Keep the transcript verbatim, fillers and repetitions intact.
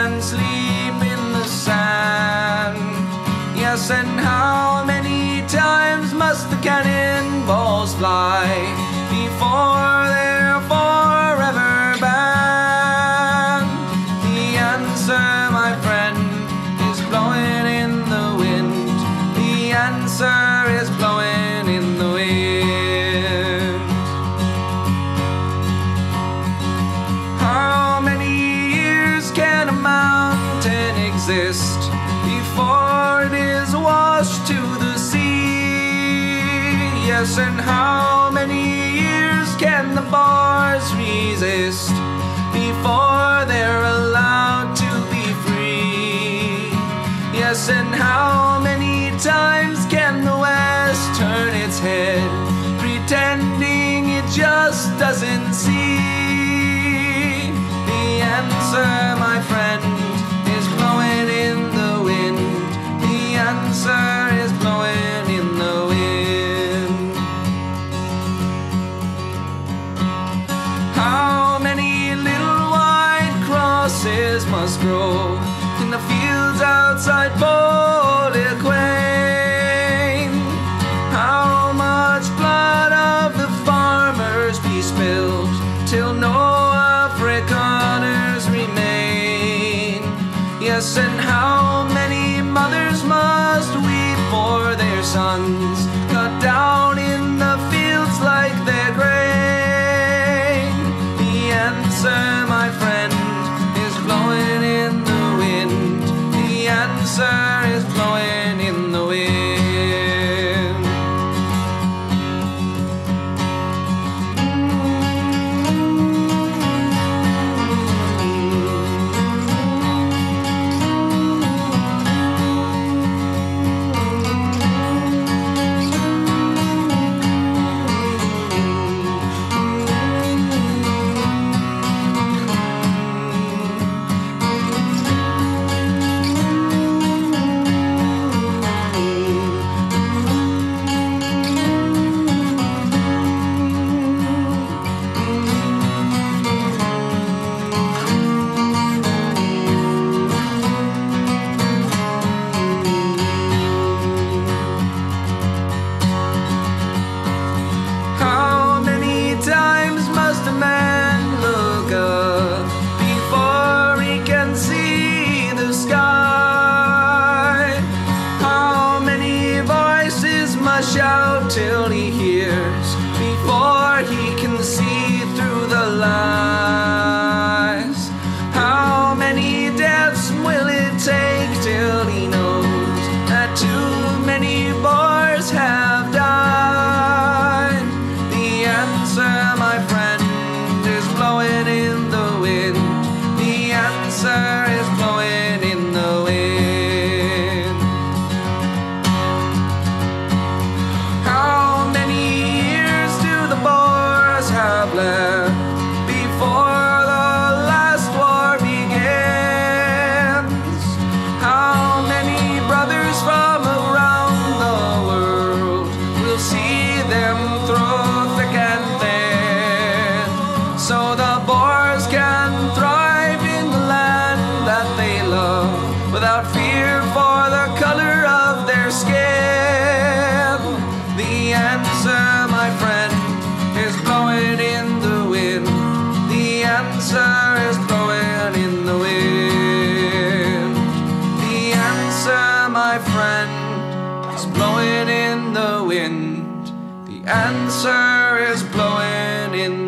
and sleep in the sand. Yes, and how many times must the cannonballs fly before they're forever banned? The answer, my friend, is blowing in the wind. The answer is blowing in the wind. How many years can a mountain exist before it is washed to the sea? Yes, and how many years can the bars resist before they're allowed to be free? Yes, and how many times can the West turn its head, pretending it just doesn't see? The answer, my friend, is blowing in the wind. The answer is blowing in the wind. How many little white crosses must grow in the fields outside Poliquin? How much blood of the farmers be spilled till no Afrikaners remain? Yes, and how many mothers must weep for their sons cut down in the fields like their grain? The answer, my friend, is blowing in the wind. The answer is blowing in the wind. Shout till he hears before he can see through the lies. How many deaths will it take till he knows that too many boys have died? The answer, my friend, is blowing in the wind. The answer is blowing in the wind. Left before the last war begins? How many brothers from around the world will see them through thick and thin, so the Boers can thrive in the land that they love without fear for the color of their skin? The answer, my friend, is blowing in the wind. The answer is blowing in the wind. The answer, my friend, is blowing in the wind. The answer is blowing in